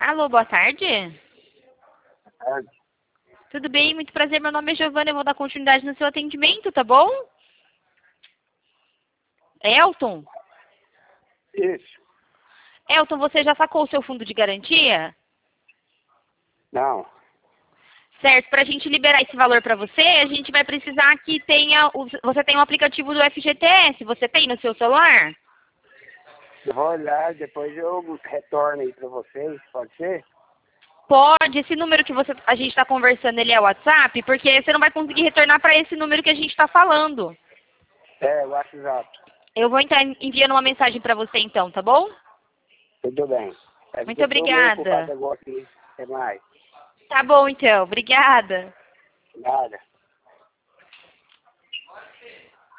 Alô, boa tarde. Tarde. Tudo bem? Muito prazer. Meu nome é Giovana. Eu vou dar continuidade no seu atendimento, tá bom? Elton? Isso. Elton, você já sacou o seu fundo de garantia? Não. Certo, para a gente liberar esse valor para você, a gente vai precisar que você tenha um aplicativo do FGTS. Você tem no seu celular? Eu vou olhar, depois eu retorno aí pra vocês, pode ser? Pode. Esse número que a gente está conversando, ele é o WhatsApp? Porque você não vai conseguir retornar para esse número que a gente está falando. É, o WhatsApp. Eu vou entrar enviando uma mensagem para você então, tá bom? Tudo bem. É Muito porque eu tô meio ocupado obrigada. agora aqui. Até mais. Tá bom então. Obrigada. Nada.